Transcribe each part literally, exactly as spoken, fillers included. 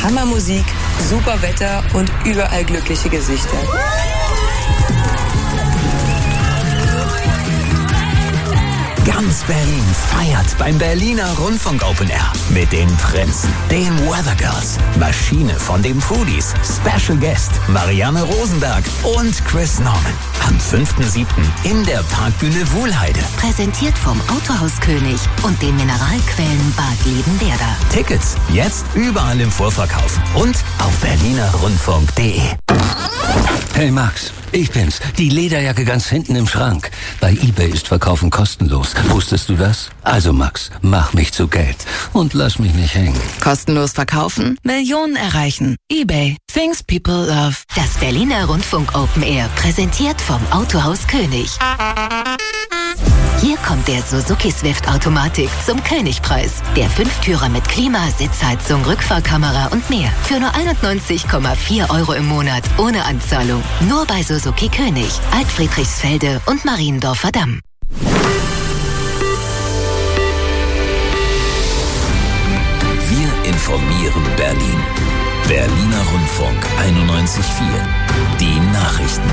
Hammermusik, super Wetter und überall glückliche Gesichter. Ganz Berlin feiert beim Berliner Rundfunk Open Air mit den Prinzen, den Weather Girls, Maschine von den Foodies, Special Guest Marianne Rosenberg und Chris Norman. Am fünften siebten in der Parkbühne Wuhlheide. Präsentiert vom Autohaus König und den Mineralquellen Bad Liebenwerda. Tickets jetzt überall im Vorverkauf und auf berliner rundfunk punkt de. Hey Max, ich bin's, die Lederjacke ganz hinten im Schrank. Bei eBay ist Verkaufen kostenlos. Wusstest du das? Also Max, mach mich zu Geld und lass mich nicht hängen. Kostenlos verkaufen, Millionen erreichen. eBay, things people love. Das Berliner Rundfunk Open Air, präsentiert vom Autohaus König. Hier kommt der Suzuki Swift Automatik zum Königpreis. Der Fünftürer mit Klima, Sitzheizung, Rückfahrkamera und mehr. Für nur einundneunzig Komma vier Euro im Monat ohne Anzahlung. Nur bei Suzuki König, Altfriedrichsfelde und Mariendorfer Damm. Wir informieren Berlin. Berliner Rundfunk einundneunzig Komma vier. Die Nachrichten.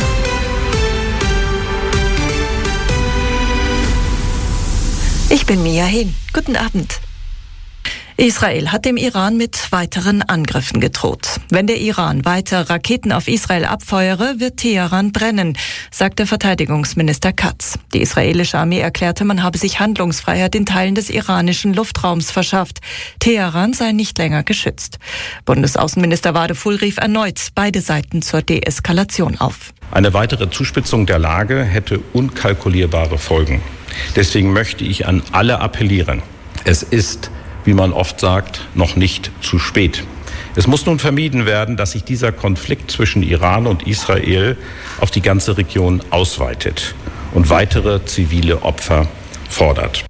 Ich bin Mia Hehn. Guten Abend. Israel hat dem Iran mit weiteren Angriffen gedroht. Wenn der Iran weiter Raketen auf Israel abfeuere, wird Teheran brennen, sagte Verteidigungsminister Katz. Die israelische Armee erklärte, man habe sich Handlungsfreiheit in Teilen des iranischen Luftraums verschafft. Teheran sei nicht länger geschützt. Bundesaußenminister Wadefuhl rief erneut beide Seiten zur Deeskalation auf. Eine weitere Zuspitzung der Lage hätte unkalkulierbare Folgen. Deswegen möchte ich an alle appellieren. Es ist, wie man oft sagt, noch nicht zu spät. Es muss nun vermieden werden, dass sich dieser Konflikt zwischen Iran und Israel auf die ganze Region ausweitet und weitere zivile Opfer fordert.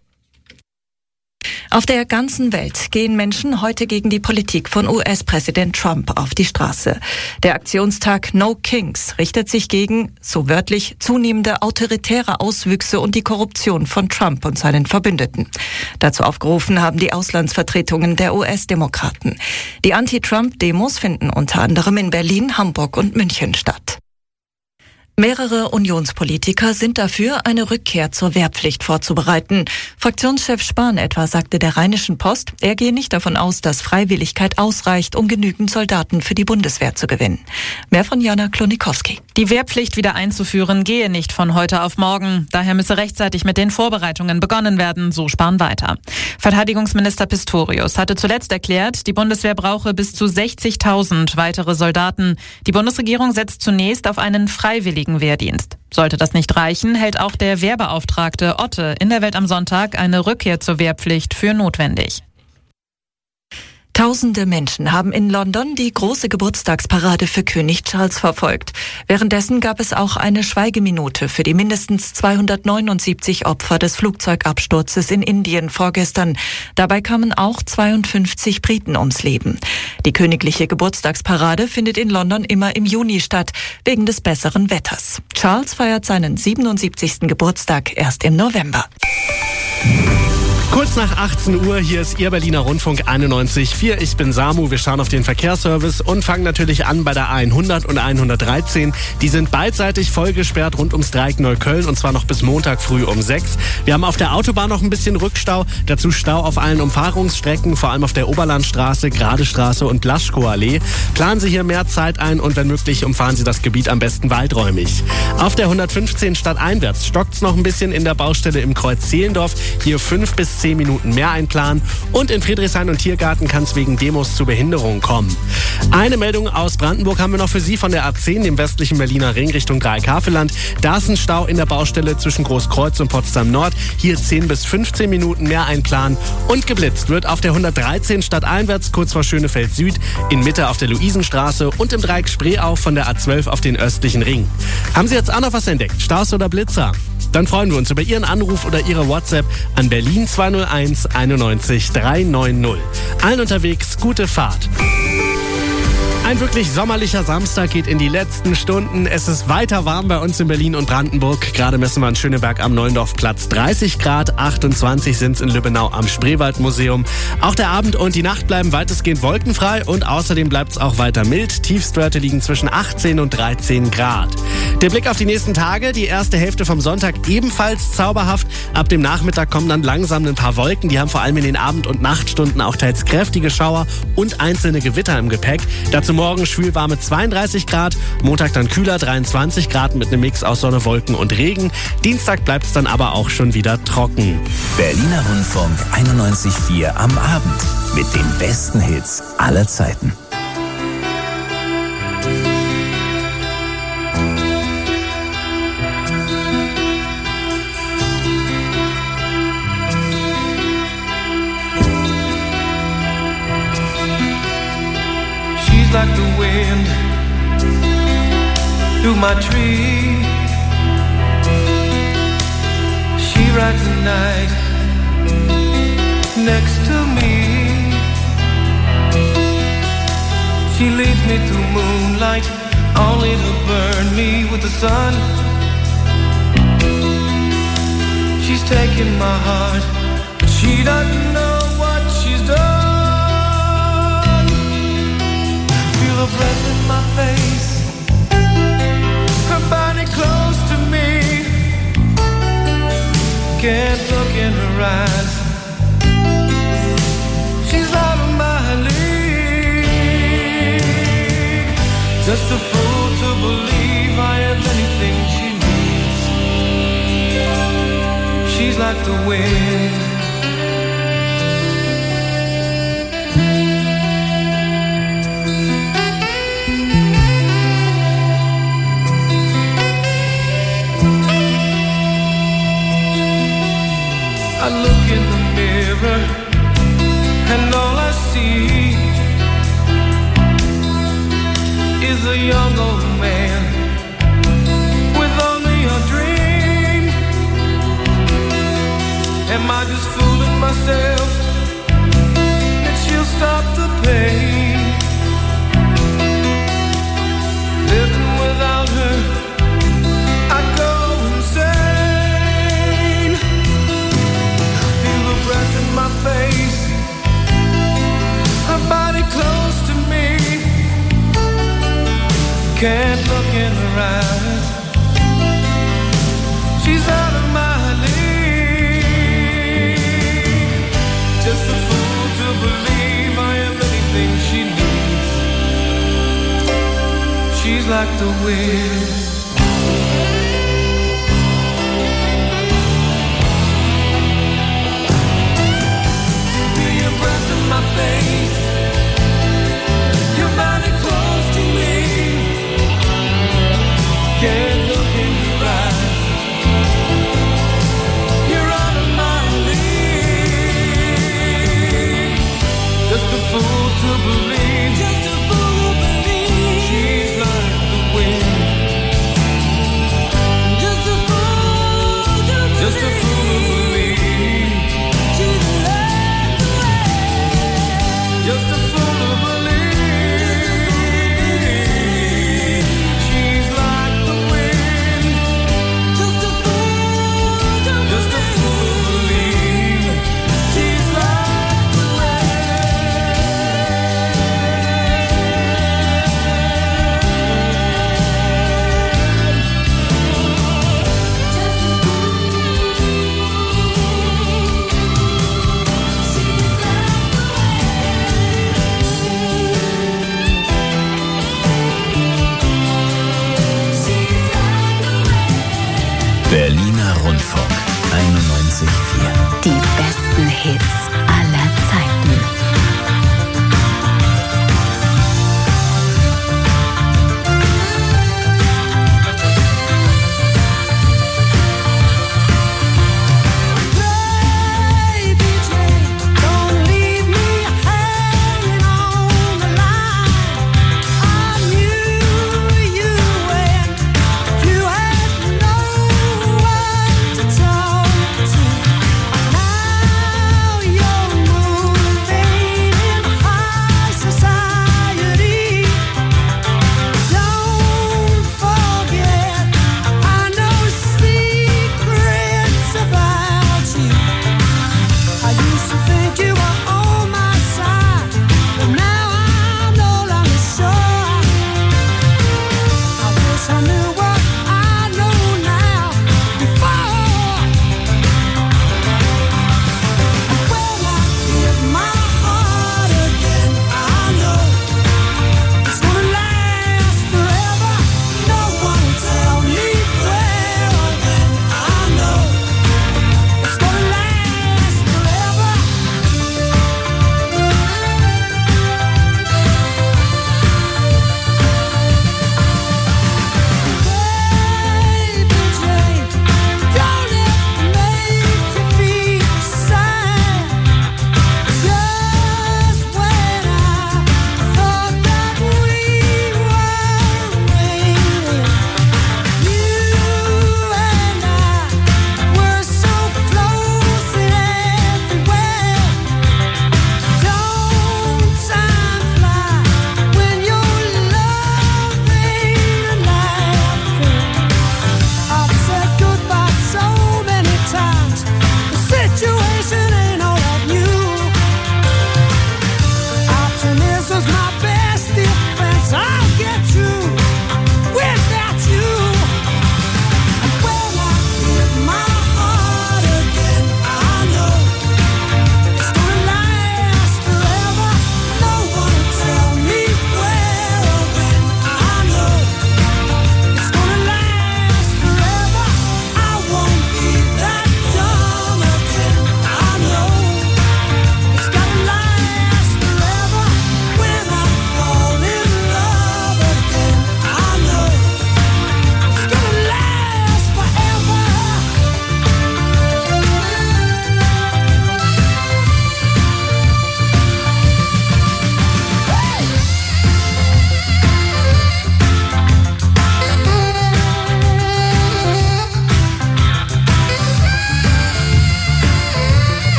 Auf der ganzen Welt gehen Menschen heute gegen die Politik von U S-Präsident Trump auf die Straße. Der Aktionstag No Kings richtet sich gegen, so wörtlich, zunehmende autoritäre Auswüchse und die Korruption von Trump und seinen Verbündeten. Dazu aufgerufen haben die Auslandsvertretungen der U S-Demokraten. Die Anti-Trump-Demos finden unter anderem in Berlin, Hamburg und München statt. Mehrere Unionspolitiker sind dafür, eine Rückkehr zur Wehrpflicht vorzubereiten. Fraktionschef Spahn etwa sagte der Rheinischen Post, er gehe nicht davon aus, dass Freiwilligkeit ausreicht, um genügend Soldaten für die Bundeswehr zu gewinnen. Mehr von Jana Klonikowski. Die Wehrpflicht wieder einzuführen gehe nicht von heute auf morgen. Daher müsse rechtzeitig mit den Vorbereitungen begonnen werden, so Spahn weiter. Verteidigungsminister Pistorius hatte zuletzt erklärt, die Bundeswehr brauche bis zu sechzigtausend weitere Soldaten. Die Bundesregierung setzt zunächst auf einen freiwilligen Wehrdienst. Sollte das nicht reichen, hält auch der Wehrbeauftragte Otte in der Welt am Sonntag eine Rückkehr zur Wehrpflicht für notwendig. Tausende Menschen haben in London die große Geburtstagsparade für König Charles verfolgt. Währenddessen gab es auch eine Schweigeminute für die mindestens zweihundertneunundsiebzig Opfer des Flugzeugabsturzes in Indien vorgestern. Dabei kamen auch zweiundfünfzig Briten ums Leben. Die königliche Geburtstagsparade findet in London immer im Juni statt, wegen des besseren Wetters. Charles feiert seinen siebenundsiebzigsten Geburtstag erst im November. Kurz nach achtzehn Uhr, hier ist Ihr Berliner Rundfunk einundneunzig Komma vier. Ich bin Samu, wir schauen auf den Verkehrsservice und fangen natürlich an bei der A hundert und A hundertdreizehn. Die sind beidseitig vollgesperrt rund ums Dreieck Neukölln und zwar noch bis Montag früh um sechs. Wir haben auf der Autobahn noch ein bisschen Rückstau, dazu Stau auf allen Umfahrungsstrecken, vor allem auf der Oberlandstraße, Gradestraße und Blaschkow-Allee. Planen Sie hier mehr Zeit ein und wenn möglich umfahren Sie das Gebiet am besten weiträumig. Auf der hundertfünfzehn stadteinwärts stockt's noch ein bisschen in der Baustelle im Kreuz Zehlendorf. Hier fünf bis zehn Minuten mehr einplanen. Und in Friedrichshain und Tiergarten kann es wegen Demos zu Behinderungen kommen. Eine Meldung aus Brandenburg haben wir noch für Sie von der A zehn, dem westlichen Berliner Ring Richtung Dreieck-Havelland. Da ist ein Stau in der Baustelle zwischen Großkreuz und Potsdam Nord. Hier zehn bis fünfzehn Minuten mehr einplanen. Und geblitzt wird auf der hundertdreizehn stadteinwärts kurz vor Schönefeld Süd, in Mitte auf der Luisenstraße und im Dreieck Spreeau von der A zwölf auf den östlichen Ring. Haben Sie jetzt auch noch was entdeckt? Staus oder Blitzer? Dann freuen wir uns über Ihren Anruf oder Ihre WhatsApp an Berlin zwei null eins einundneunzig dreihundertneunzig. Allen unterwegs gute Fahrt. Ein wirklich sommerlicher Samstag geht in die letzten Stunden. Es ist weiter warm bei uns in Berlin und Brandenburg. Gerade messen wir in Schöneberg am Neuendorfplatz dreißig Grad, achtundzwanzig sind es in Lübbenau am Spreewaldmuseum. Auch der Abend und die Nacht bleiben weitestgehend wolkenfrei und außerdem bleibt es auch weiter mild. Tiefstwerte liegen zwischen achtzehn und dreizehn Grad. Der Blick auf die nächsten Tage, die erste Hälfte vom Sonntag ebenfalls zauberhaft. Ab dem Nachmittag kommen dann langsam ein paar Wolken. Die haben vor allem in den Abend- und Nachtstunden auch teils kräftige Schauer und einzelne Gewitter im Gepäck. Dazu morgen schwülwarme zweiunddreißig Grad, Montag dann kühler dreiundzwanzig Grad mit einem Mix aus Sonne, Wolken und Regen. Dienstag bleibt es dann aber auch schon wieder trocken. Berliner Rundfunk einundneunzig Komma vier am Abend mit den besten Hits aller Zeiten. Like the wind through my tree, she rides the night next to me. She leads me through moonlight, only to burn me with the sun. She's taking my heart, but she doesn't know what she's done. Feel her breath in my face, her body close to me. Can't look in her eyes, she's out of my league. Just a fool to believe I have anything she needs. She's like the wind. I look in the mirror and all I see is a young old man with only a dream. Am I just fooling myself that she'll stop the pain? Living without her, I go insane. Breath in my face, her body close to me. Can't look in her eyes, she's out of my league. Just a fool to believe I am anything she needs. She's like the wind. My face, your body close to me. Can't look in your eyes, you're out of my league. Just a fool to believe, just a fool to believe. She's like the wind.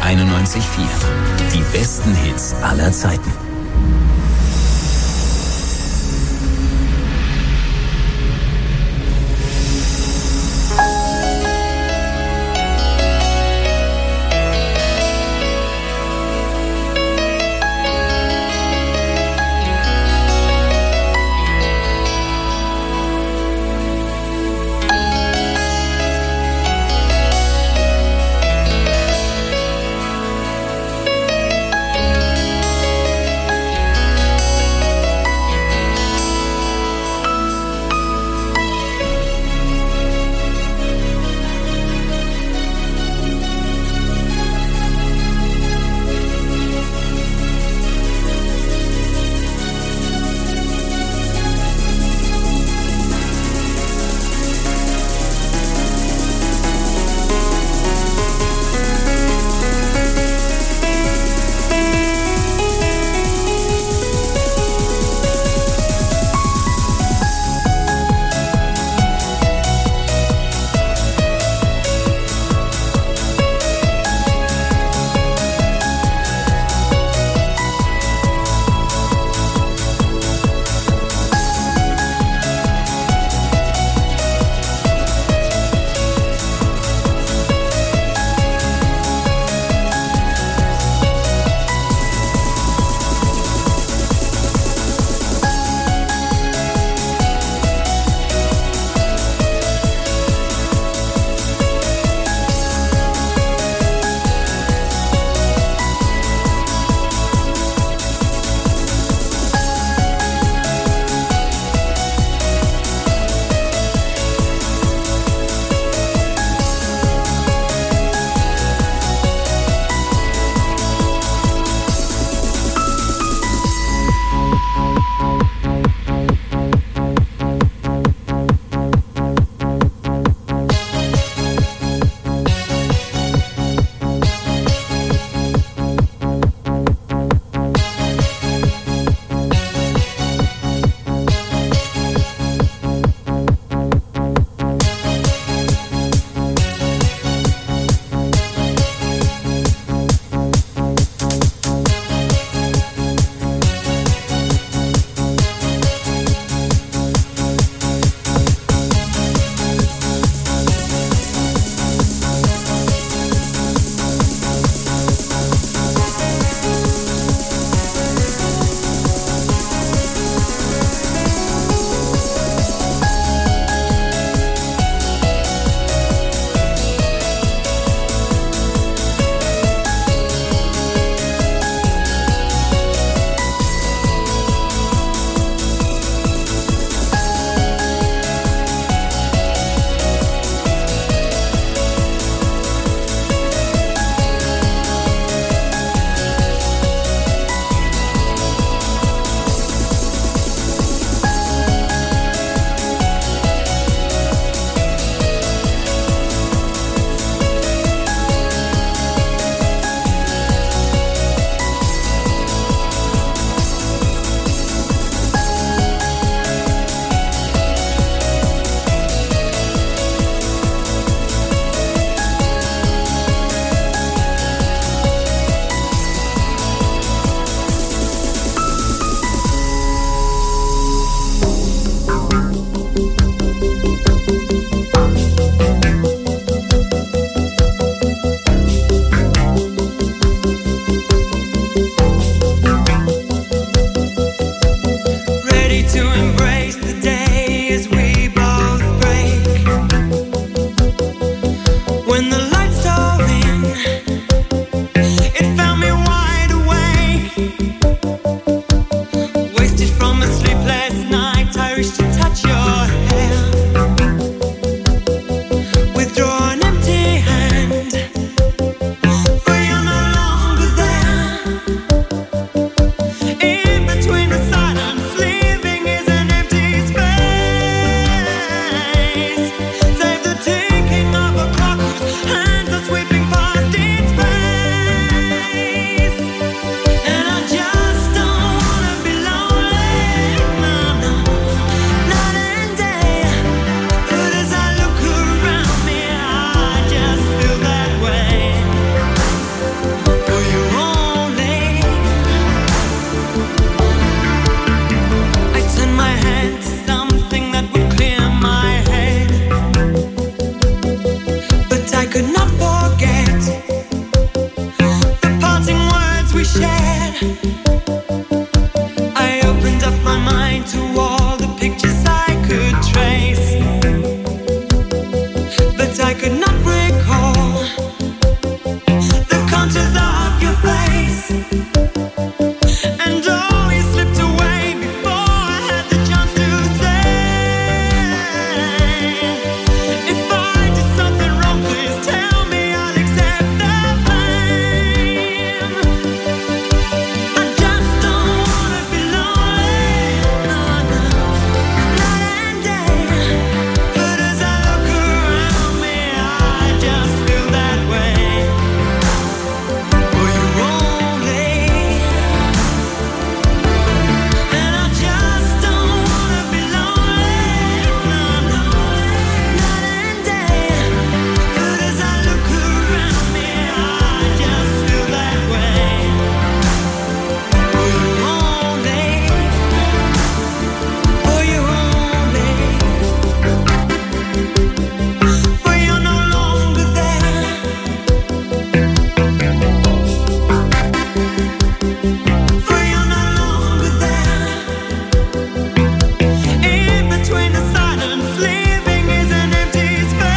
einundneunzig Komma vier. Die besten Hits aller Zeiten. I opened up my mind to all the pictures I could trace, but I could not recall the contours of your face. And oh, you slipped away before I had the chance to say, if I did something wrong, please tell me, I'll accept the blame. I just don't wanna be lonely, no, no, night and day. But as I look around me, I just feel that way. For you only, and I just don't wanna be lonely, no, no, night and day. But as I look around me, I just feel that way. For you only, for you only, for you're no longer there. For you're no longer there. In between the silence, living is an empty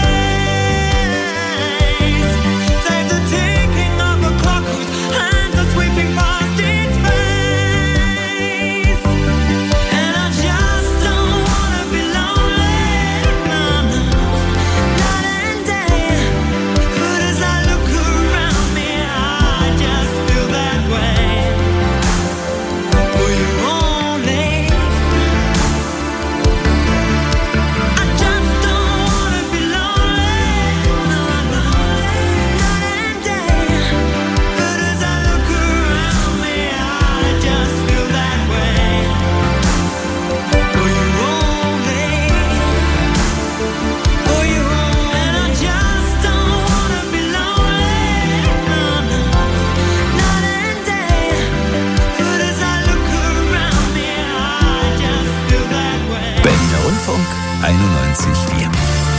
space. Save the ticking of a clock whose hands are sweeping past its face. And I just don't wanna be lonely, no, no, night and day. But as I look around me, I just feel that way. For you only, I just don't wanna be lonely, no, no, night and day. But as I look around me, I just feel that way. For you only, for you only, and I just don't wanna be lonely, no, no, night and day. But as I look around me, I just feel that way. Berliner Rundfunk einundneunzig Komma vier.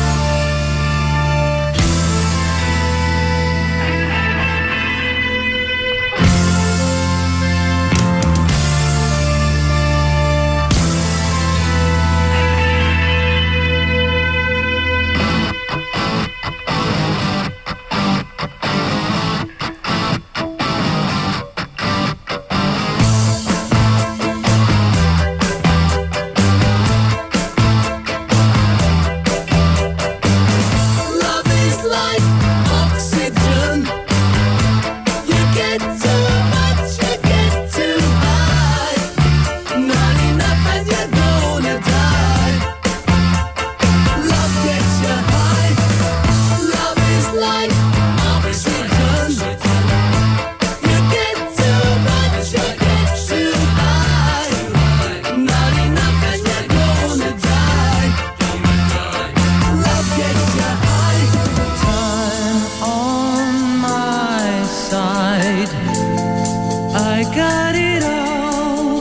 Love is like oxygen. You get too much, you get too high. Not enough and you're gonna die. Love gets you high. Love is like oxygen. You get too much, you get too high. Not enough and you're gonna die. Love gets you high. Time on my side. I got it all.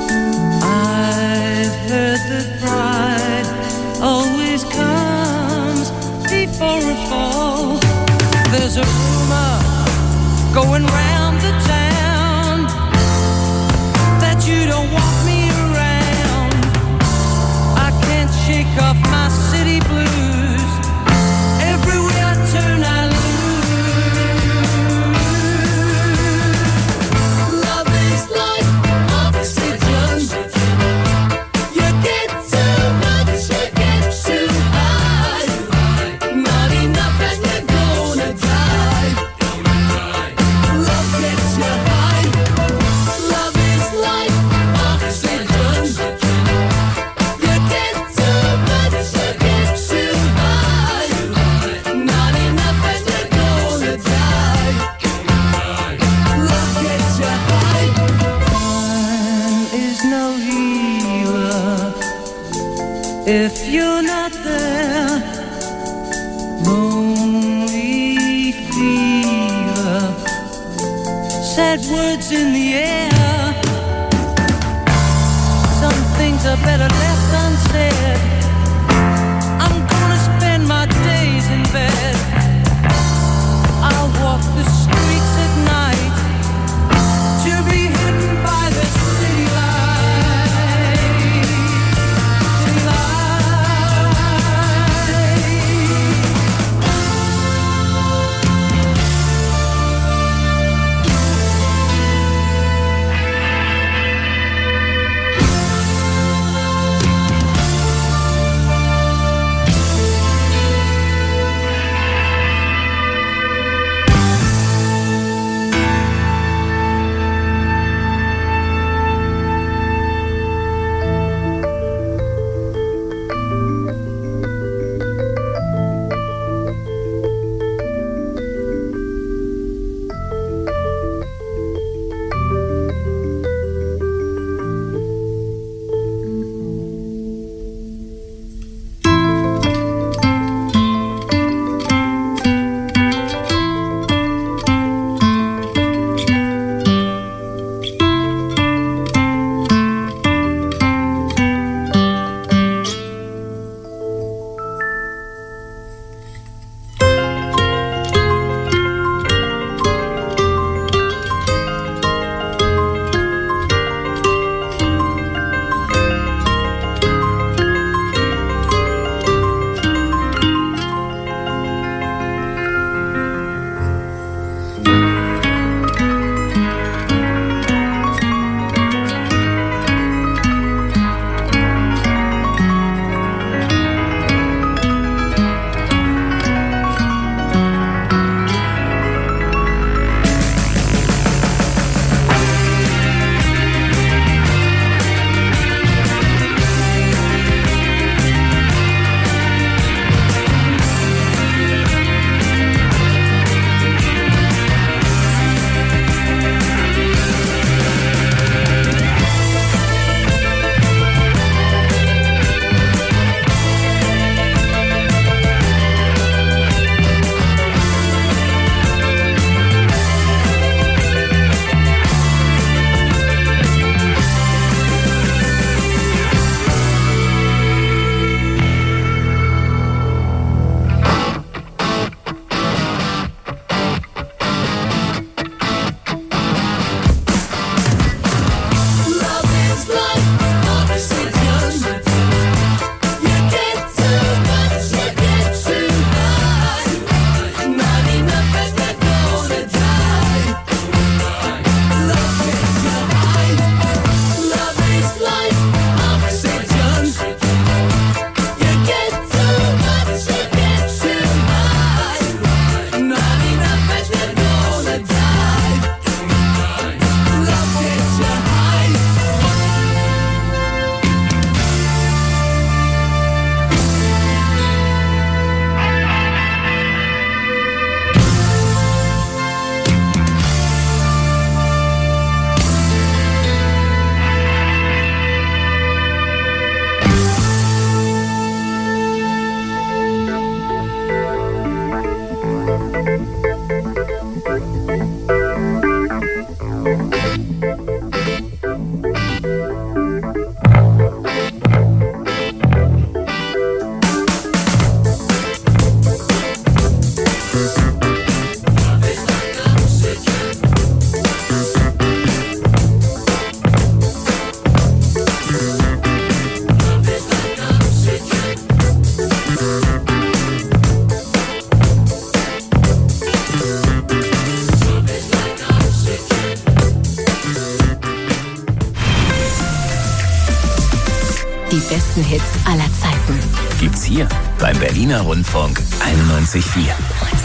I've heard that pride always comes before a fall. There's a rumor going round the town that you don't want me around. I can't shake off my city blues. Everywhere I turn, I lose. Love is like oxygen. You get too much, you get too high. Not enough and you're gonna die. Love gets you high. Love is like oxygen. You get too much, you get too high. Not enough and you're gonna die. Love gets you high. Time is no healer if you're not there. Lonely fever, sad words in the air. Some things are better left unsaid. I'm gonna spend my days in bed. I'll walk the streets at night to be hit Die besten Hits aller Zeiten. Gibt's hier beim Berliner Rundfunk einundneunzig Komma vier.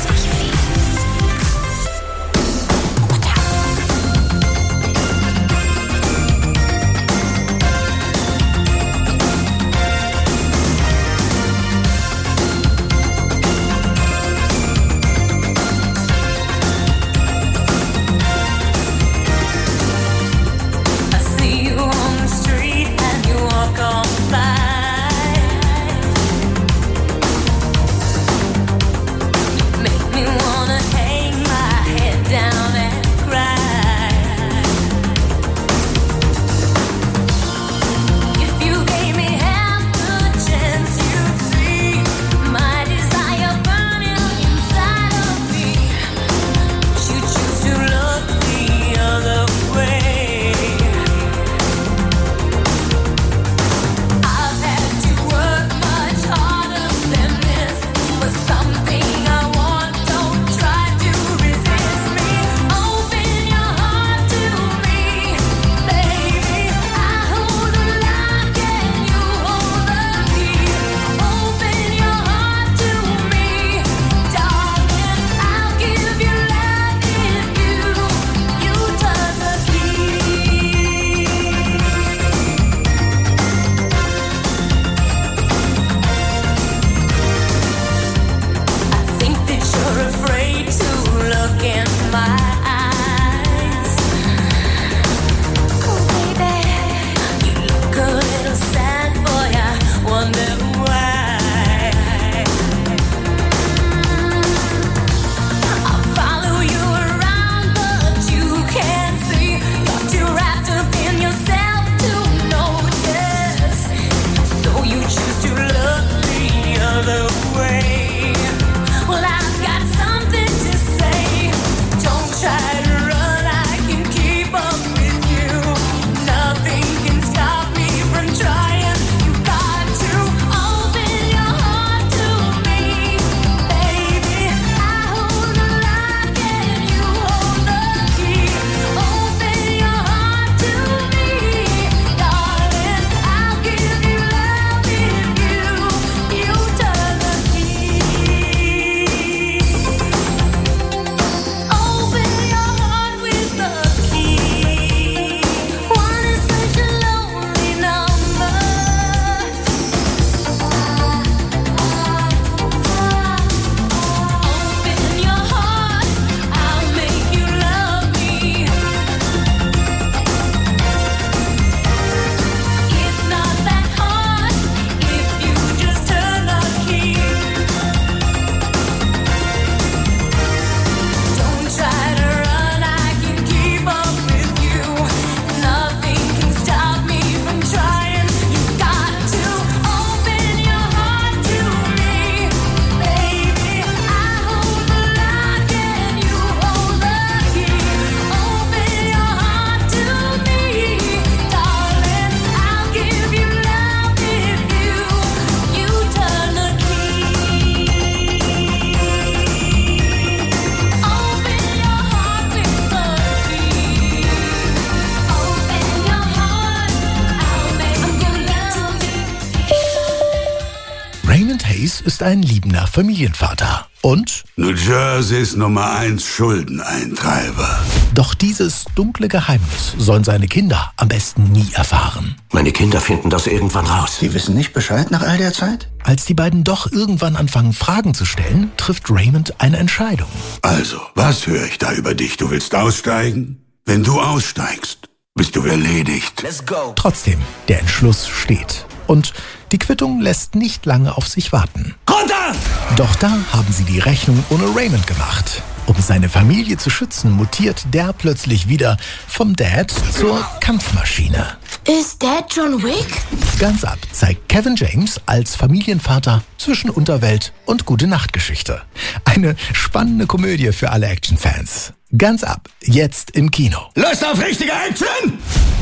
ist ein liebender Familienvater und New Jerseys Nummer eins Schuldeneintreiber. Doch dieses dunkle Geheimnis sollen seine Kinder am besten nie erfahren. Meine Kinder finden das irgendwann raus. Die wissen nicht Bescheid nach all der Zeit? Als die beiden doch irgendwann anfangen, Fragen zu stellen, trifft Raymond eine Entscheidung. Also, was höre ich da über dich? Du willst aussteigen? Wenn du aussteigst, bist du erledigt. Let's go. Trotzdem, der Entschluss steht. Und die Quittung lässt nicht lange auf sich warten. Runter! Doch da haben sie die Rechnung ohne Raymond gemacht. Um seine Familie zu schützen, mutiert der plötzlich wieder vom Dad zur Kampfmaschine. Ist Dad John Wick? Ganz ab zeigt Kevin James als Familienvater zwischen Unterwelt und Gute-Nacht-Geschichte. Eine spannende Komödie für alle Actionfans. Ganz ab, jetzt im Kino. Lust auf richtige Action?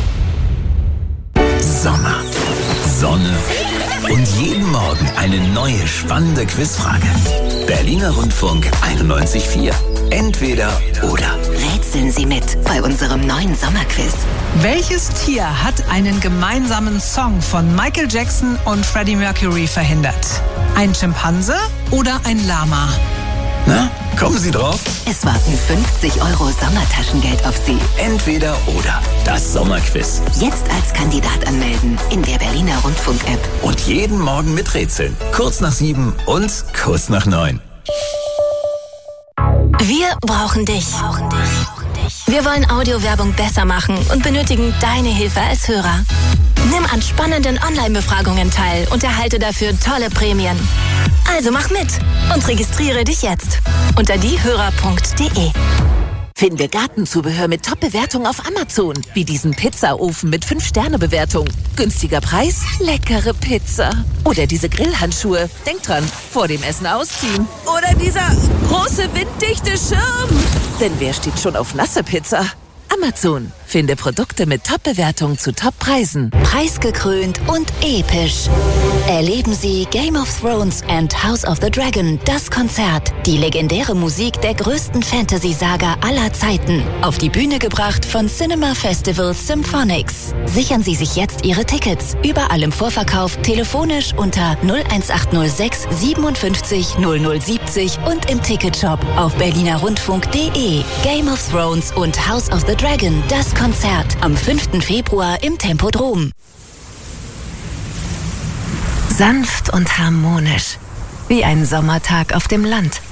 Sommer, Sonne und jeden Morgen eine neue spannende Quizfrage. Berliner Rundfunk einundneunzig Komma vier. Entweder oder. Rätsel rätseln Sie mit bei unserem neuen Sommerquiz. Welches Tier hat einen gemeinsamen Song von Michael Jackson und Freddie Mercury verhindert? Ein Schimpanse oder ein Lama? Na, kommen Sie drauf? Es warten fünfzig Euro Sommertaschengeld auf Sie. Entweder oder. Das Sommerquiz. Jetzt als Kandidat anmelden in der Berliner Rundfunk-App. Und jeden Morgen miträtseln. Kurz nach sieben und kurz nach neun. Wir brauchen dich. Wir wollen Audiowerbung besser machen und benötigen deine Hilfe als Hörer. Nimm an spannenden Online-Befragungen teil und erhalte dafür tolle Prämien. Also mach mit und registriere dich jetzt unter diehörer punkt de. Finde Gartenzubehör mit Top-Bewertung auf Amazon. Wie diesen Pizzaofen mit fünf Sterne Bewertung. Günstiger Preis, leckere Pizza. Oder diese Grillhandschuhe. Denk dran, vor dem Essen ausziehen. Oder dieser große winddichte Schirm. Denn wer steht schon auf nasse Pizza? Amazon. Finde Produkte mit Top-Bewertung zu Top-Preisen. Preisgekrönt und episch. Erleben Sie Game of Thrones and House of the Dragon, das Konzert. Die legendäre Musik der größten Fantasy-Saga aller Zeiten. Auf die Bühne gebracht von Cinema Festival Symphonics. Sichern Sie sich jetzt Ihre Tickets. Überall im Vorverkauf, telefonisch unter null eins acht null sechs siebenundfünfzig null null siebzig und im Ticketshop auf berliner rundfunk punkt de. Game of Thrones und House of the Dragon, das Konzert am fünften Februar im Tempodrom. Sanft und harmonisch, wie ein Sommertag auf dem Land.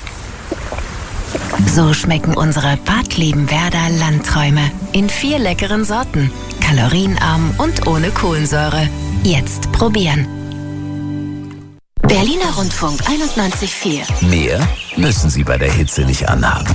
So schmecken unsere Bad Liebenwerder Landträume in vier leckeren Sorten. Kalorienarm und ohne Kohlensäure. Jetzt probieren. Berliner Rundfunk einundneunzig Komma vier. Mehr müssen Sie bei der Hitze nicht anhaben.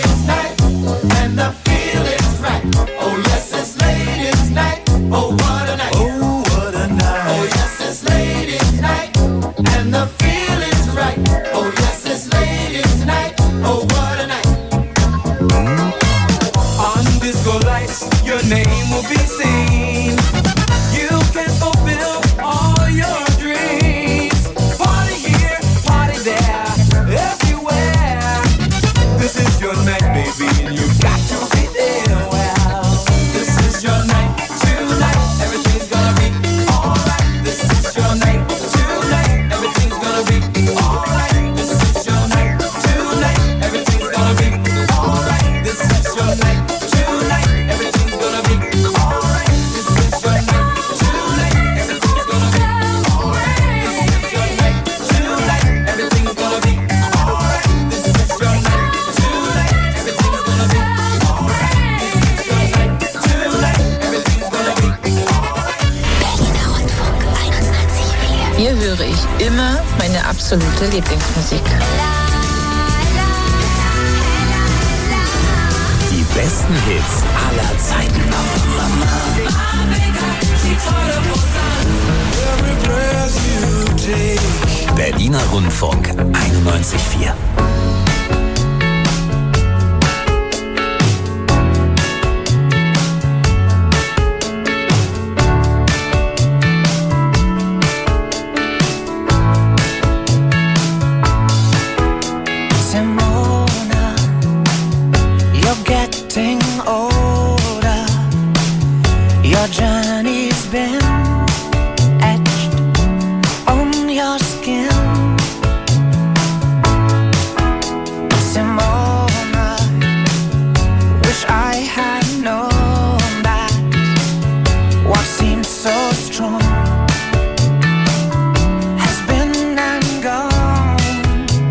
Oh, what Hier höre ich immer meine absolute Lieblingsmusik. Die besten Hits aller Zeiten. Berliner Rundfunk einundneunzig Komma vier. Your journey's been etched on your skin. Simona, wish I had known that what seemed so strong has been and gone.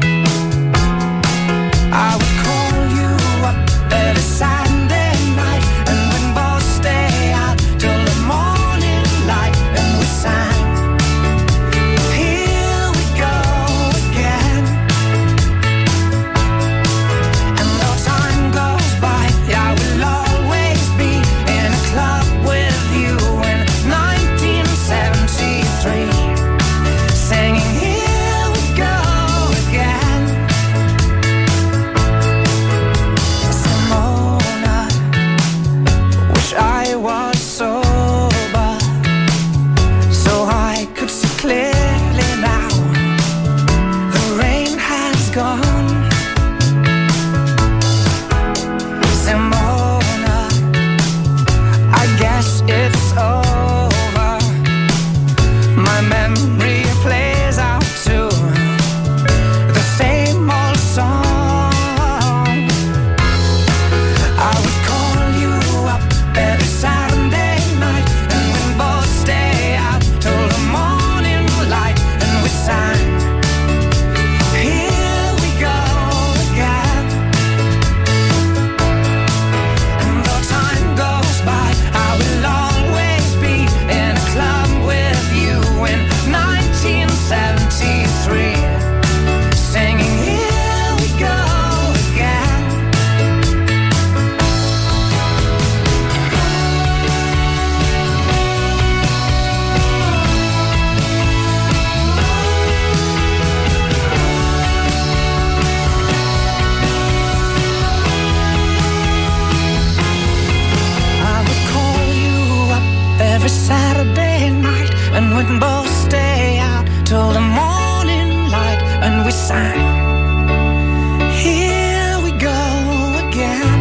I would call you up every Saturday night and we'd both stay out till the morning light and we sang. Here we go again. And though time goes by, I will always be in a club with you in nineteen seventy-three, singing here we go again. Simona, wish I was sober so I could see clearly now. The rain has gone. Simona, I guess it's over. My memory plays out to the same old song. I would call you up every Saturday night and we'd both stay out till the morning light and we sang. Here we go again. And though time goes by, I will always be in a club with you in nineteen seventy-three, singing here we go again. I would call you up every Saturday night and we'd both stay out till the morning light and we sang. Here we go again.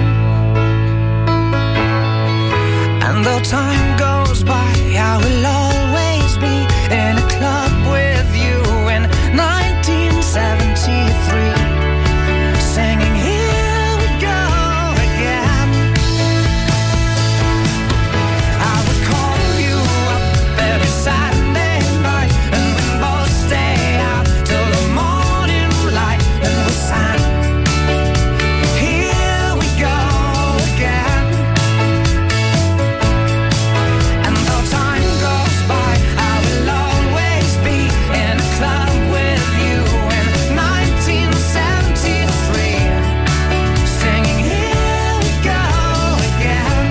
And though time goes by, I will always be in a club with you in nineteen seventy-three, singing here we go again. I would call you up every Saturday night and we'd both stay out till the morning light and we sang. Here we go again. And though time goes by, I will always be in a club with you in nineteen seventy-three, singing here we go again.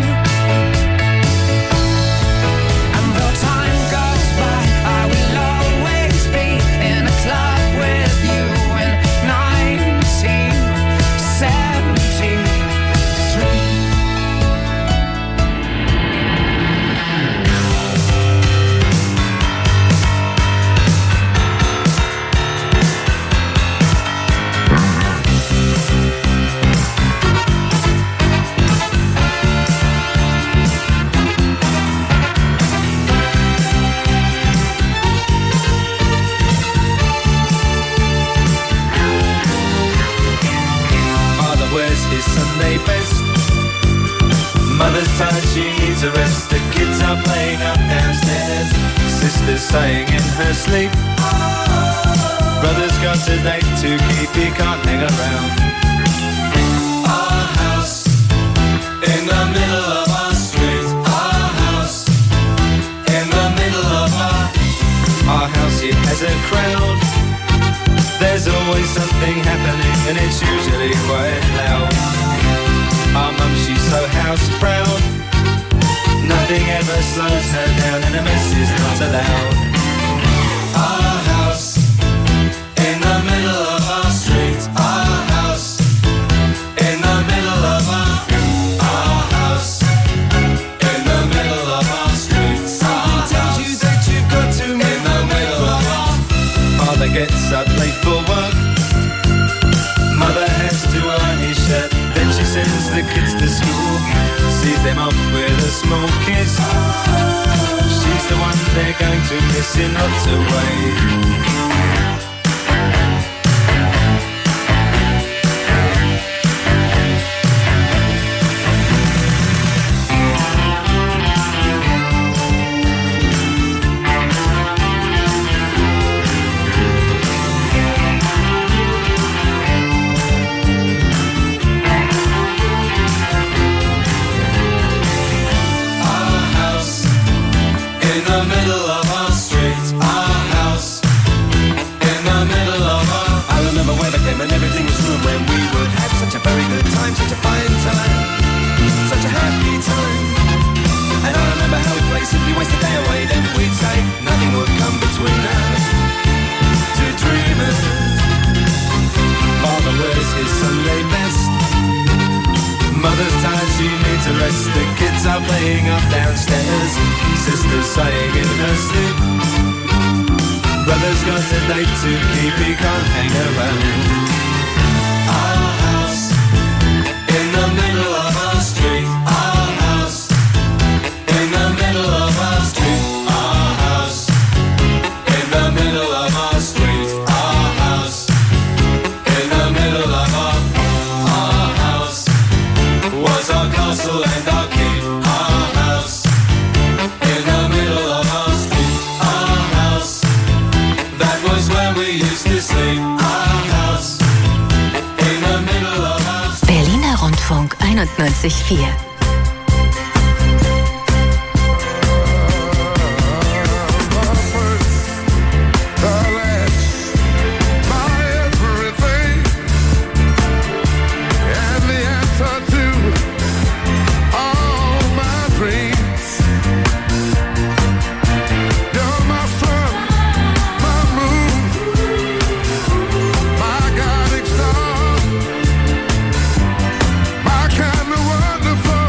And though time goes by, I will always be in a club with you in nineteen seventy-three. Father wears his Sunday best. Mother's tired, she needs a rest. The kids are playing up downstairs. Sister's sighing in her sleep. Brother's got a date to keep, he can't hang around. Our house in the middle of our street. Our house in the middle of our Our house, it has there's a crowd, there's always something happening and it's usually quite loud. Our mum, she's so house proud, nothing ever slows her down and a mess is not allowed. Our house in the middle of our street, our house in the middle of our our house in the middle of our street. Something tells you that you've got to in the middle of our. Father gets up late for work, mother has to iron his shirt, then she sends the kids to school, sees them off with a small kiss. She's the one they're going to miss in lots of ways. einundneunzig Komma vier. My kind of wonderful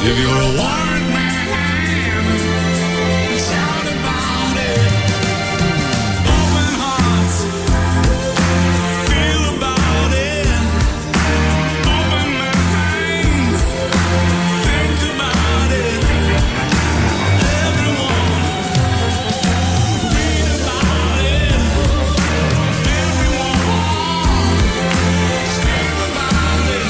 If you're a warrant man, shout about it. Open hearts, feel about it. Open minds, think about it. Everyone, read about it. Everyone, speak about it.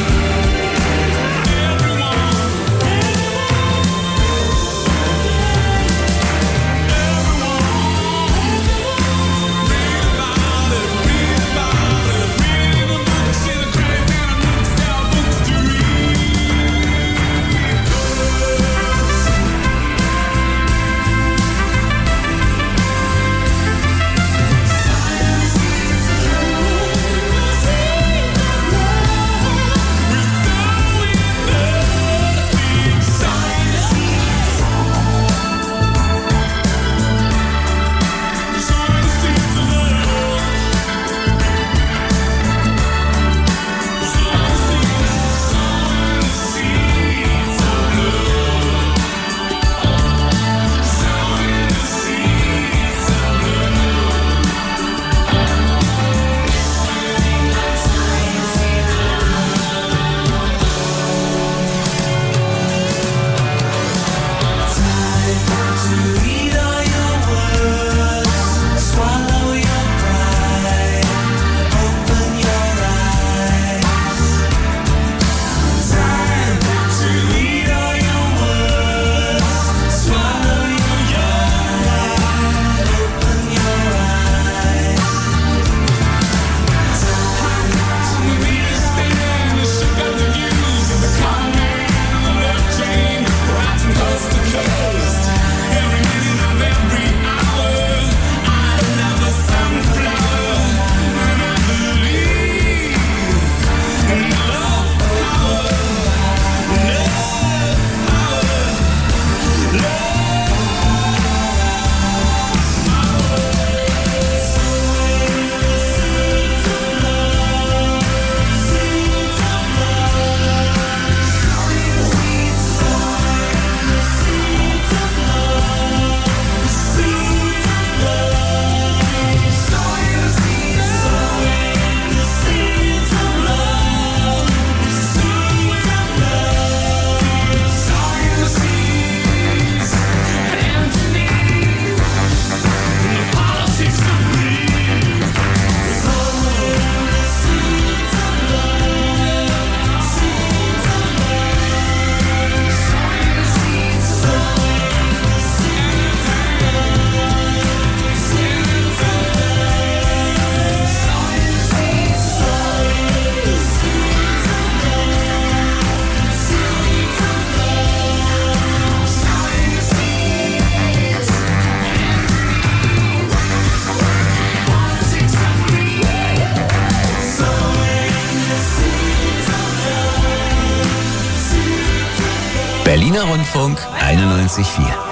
Berliner Rundfunk einundneunzig Komma vier.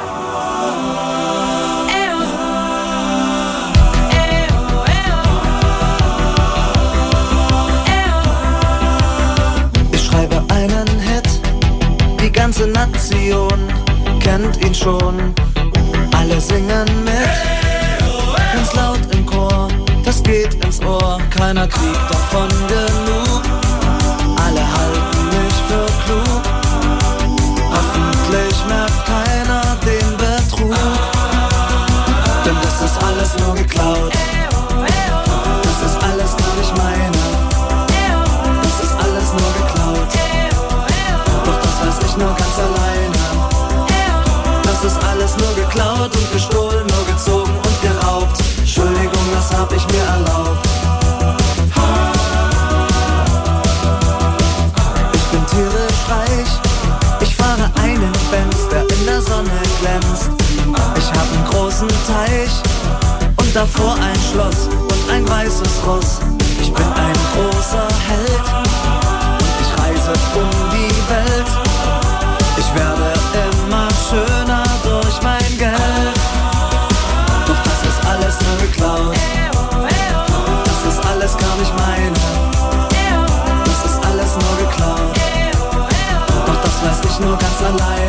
Ich schreibe einen Hit, die ganze Nation kennt ihn schon. Alle singen mit, ganz laut im Chor, das geht ins Ohr. Keiner kriegt davon genug, alle halten mich für klug. Hoffentlich merkt keiner den Betrug, denn das ist alles nur geklaut. Das ist alles gar nicht meine, das ist alles nur geklaut. Doch das weiß ich nur ganz alleine. Das ist alles nur geklaut und gestohlen, nur gezogen und geraubt. Entschuldigung, das hab ich mir erlaubt. Ich bin tierisch reich, ich fahre einen Benz, der in der Sonne glänzt. Ich hab einen großen Teich und davor ein Schloss und ein weißes Ross. Ich bin ein großer Held und ich reise um die Welt. Ich werde immer schöner durch mein Geld. Doch das ist alles nur geklaut. Das ist alles gar nicht meine. Das ist alles nur geklaut. Doch das weiß ich nur ganz allein.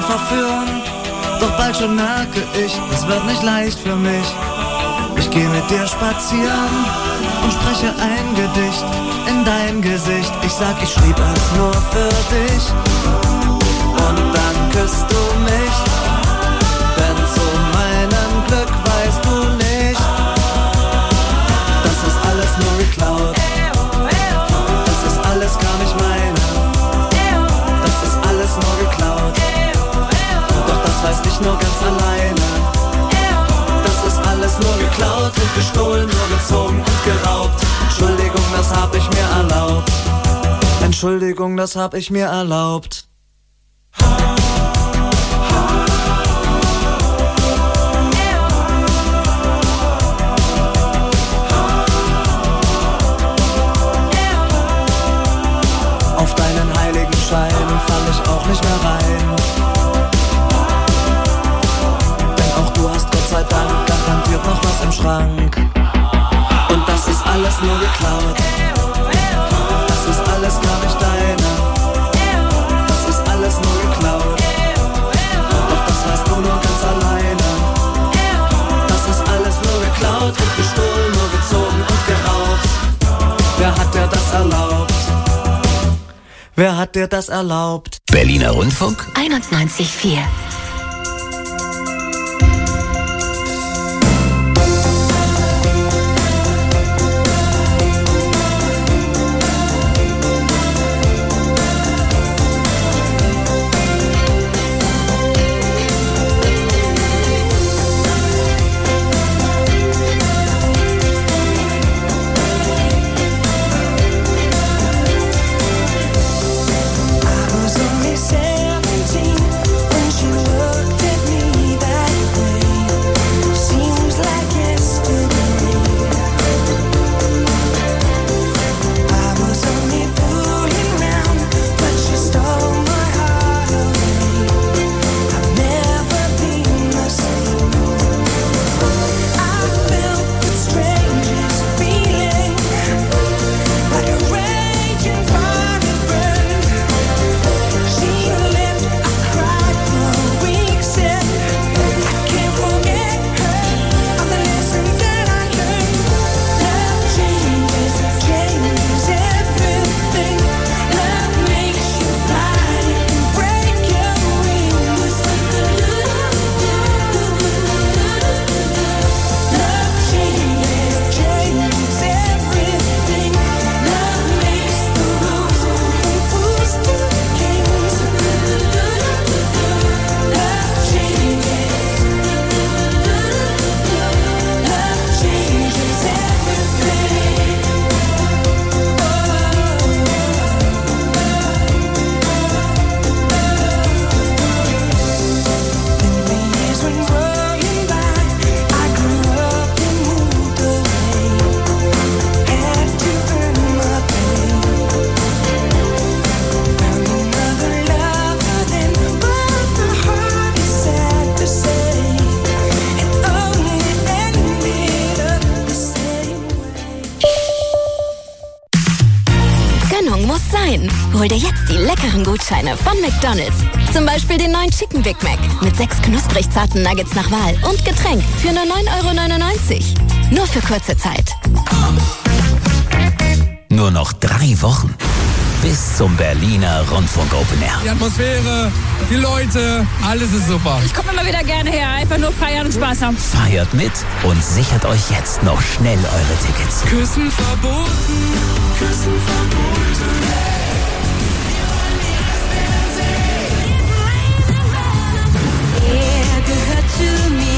verführen. Doch bald schon merke ich, es wird nicht leicht für mich. Ich gehe mit dir spazieren und spreche ein Gedicht in dein Gesicht. Ich sag, ich schrieb es nur für dich. Und dann küsst du mich. Denn zu meinem Glück weißt du nicht, das ist alles nur geklaut. Das ist alles gar nicht meine. Das ist alles nur geklaut. Doch das weiß ich nur ganz alleine. Das ist alles nur geklaut und gestohlen, nur gezogen und geraubt. Entschuldigung, das hab ich mir erlaubt. Entschuldigung, das hab ich mir erlaubt. Auf deinen heiligen Schein fall ich auch nicht mehr rein. Denn auch du hast Gott sei Dank garantiert noch was im Schrank. Und das ist alles nur geklaut. Das ist alles gar nicht deine. Das ist alles nur geklaut. Doch das weißt du nur ganz alleine. Das ist alles nur geklaut und gestohlen, nur gezogen und geraubt. Wer hat dir das erlaubt? Wer hat dir das erlaubt? Berliner Rundfunk einundneunzig Komma vier. Hol dir jetzt die leckeren Gutscheine von McDonald's. Zum Beispiel den neuen Chicken Big Mac mit sechs knusprig zarten Nuggets nach Wahl und Getränk für nur neun Euro neunundneunzig. Nur für kurze Zeit. Nur noch drei Wochen bis zum Berliner Rundfunk Open Air. Die Atmosphäre, die Leute, alles ist super. Ich komme immer wieder gerne her, einfach nur feiern und Spaß haben. Feiert mit und sichert euch jetzt noch schnell eure Tickets. Küssen verboten, Küssen verboten. Er gehört zu mir.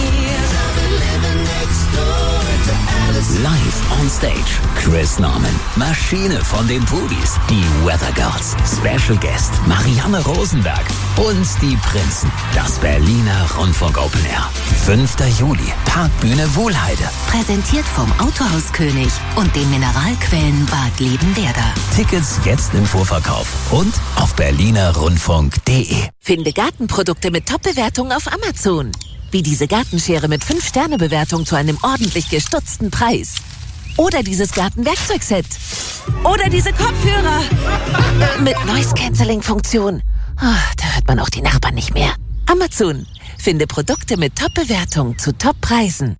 Live on Stage, Chris Norman, Maschine von den Pudis, die Weather Girls, Special Guest Marianne Rosenberg und die Prinzen. Das Berliner Rundfunk Open Air. fünfter Juli, Parkbühne Wohlheide. Präsentiert vom Autohaus König und den Mineralquellen Bad Liebenwerda. Tickets jetzt im Vorverkauf und auf berliner rundfunk punkt de. Finde Gartenprodukte mit Top-Bewertungen auf Amazon. Wie diese Gartenschere mit fünf Sterne Bewertung zu einem ordentlich gestutzten Preis. Oder dieses Gartenwerkzeugset. Oder diese Kopfhörer. Mit Noise-Canceling-Funktion. Oh, da hört man auch die Nachbarn nicht mehr. Amazon. Finde Produkte mit Top-Bewertung zu Top-Preisen.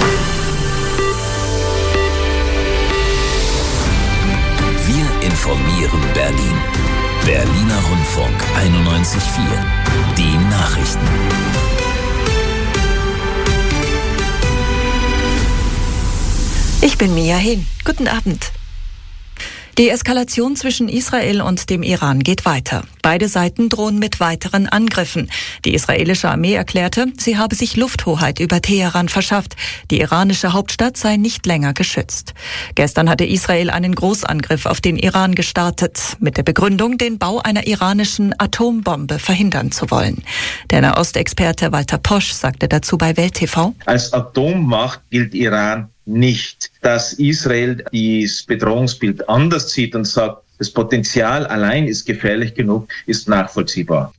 Wir informieren Berlin. Berliner Rundfunk einundneunzig Komma vier. Die Nachrichten. Ich bin Mia Hehn. Guten Abend. Die Eskalation zwischen Israel und dem Iran geht weiter. Beide Seiten drohen mit weiteren Angriffen. Die israelische Armee erklärte, sie habe sich Lufthoheit über Teheran verschafft. Die iranische Hauptstadt sei nicht länger geschützt. Gestern hatte Israel einen Großangriff auf den Iran gestartet, mit der Begründung, den Bau einer iranischen Atombombe verhindern zu wollen. Der Nahostexperte Walter Posch sagte dazu bei Welt T V: Als Atommacht gilt Iran nicht, dass Israel das Bedrohungsbild anders sieht und sagt, das Potenzial allein ist gefährlich genug, ist nachvollziehbar.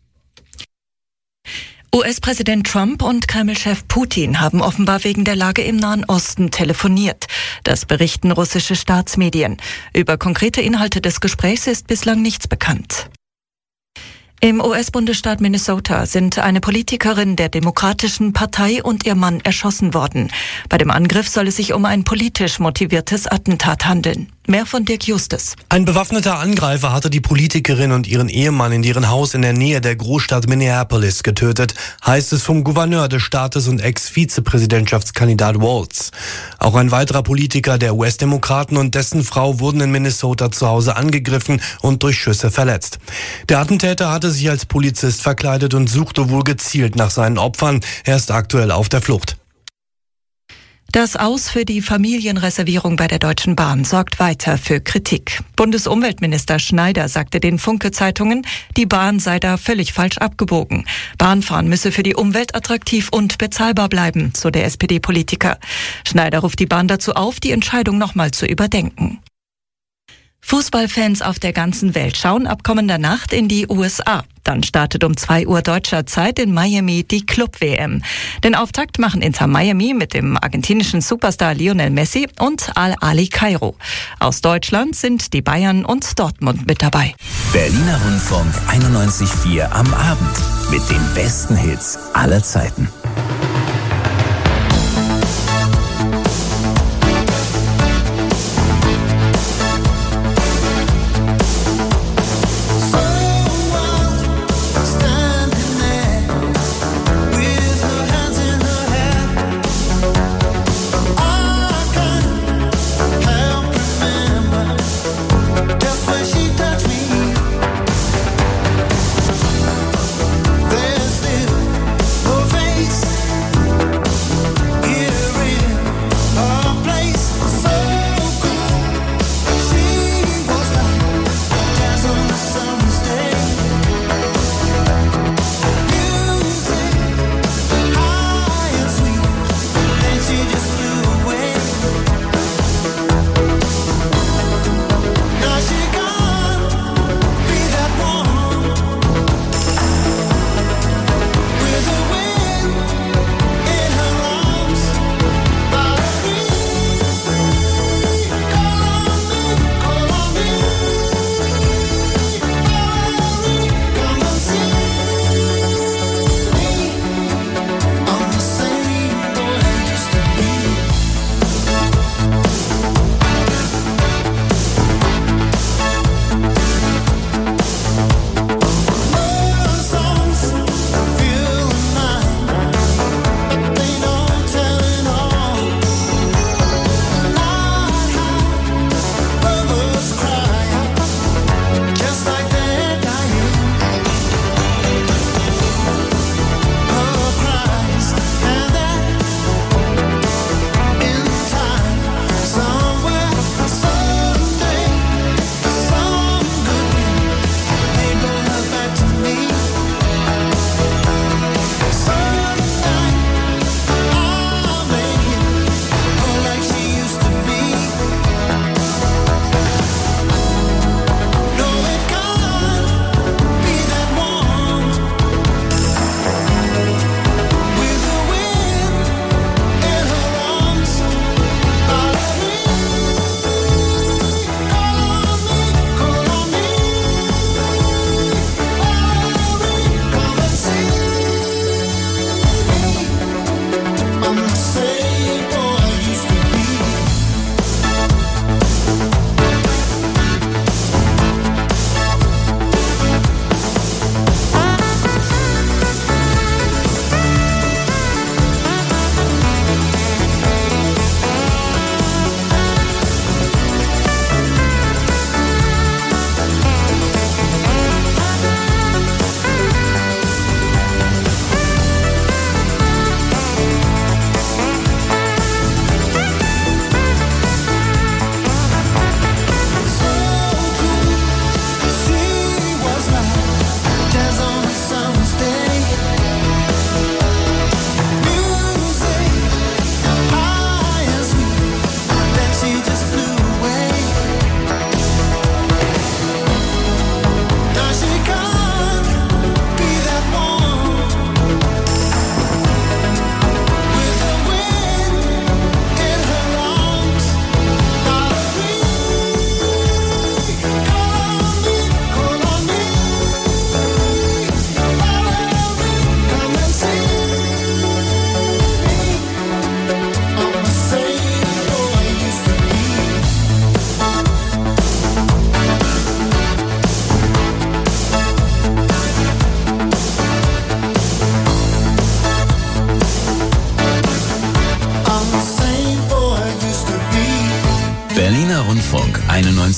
U S-Präsident Trump und Kreml-Chef Putin haben offenbar wegen der Lage im Nahen Osten telefoniert. Das berichten russische Staatsmedien. Über konkrete Inhalte des Gesprächs ist bislang nichts bekannt. Im U S-Bundesstaat Minnesota sind eine Politikerin der Demokratischen Partei und ihr Mann erschossen worden. Bei dem Angriff soll es sich um ein politisch motiviertes Attentat handeln. Mehr von Dirk Justus. Ein bewaffneter Angreifer hatte die Politikerin und ihren Ehemann in deren Haus in der Nähe der Großstadt Minneapolis getötet, heißt es vom Gouverneur des Staates und Ex-Vizepräsidentschaftskandidat Walz. Auch ein weiterer Politiker der U S-Demokraten und dessen Frau wurden in Minnesota zu Hause angegriffen und durch Schüsse verletzt. Der Attentäter hatte sich als Polizist verkleidet und suchte wohl gezielt nach seinen Opfern. Er ist aktuell auf der Flucht. Das Aus für die Familienreservierung bei der Deutschen Bahn sorgt weiter für Kritik. Bundesumweltminister Schneider sagte den Funke-Zeitungen, die Bahn sei da völlig falsch abgebogen. Bahnfahren müsse für die Umwelt attraktiv und bezahlbar bleiben, so der S P D-Politiker. Schneider ruft die Bahn dazu auf, die Entscheidung nochmal zu überdenken. Fußballfans auf der ganzen Welt schauen ab kommender Nacht in die U S A. Dann startet um zwei Uhr deutscher Zeit in Miami die Club-W M. Den Auftakt machen Inter Miami mit dem argentinischen Superstar Lionel Messi und Al-Ahly Kairo. Aus Deutschland sind die Bayern und Dortmund mit dabei. Berliner Rundfunk einundneunzig Komma vier am Abend mit den besten Hits aller Zeiten.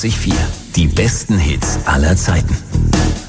einundneunzig Komma vier. Die besten Hits aller Zeiten.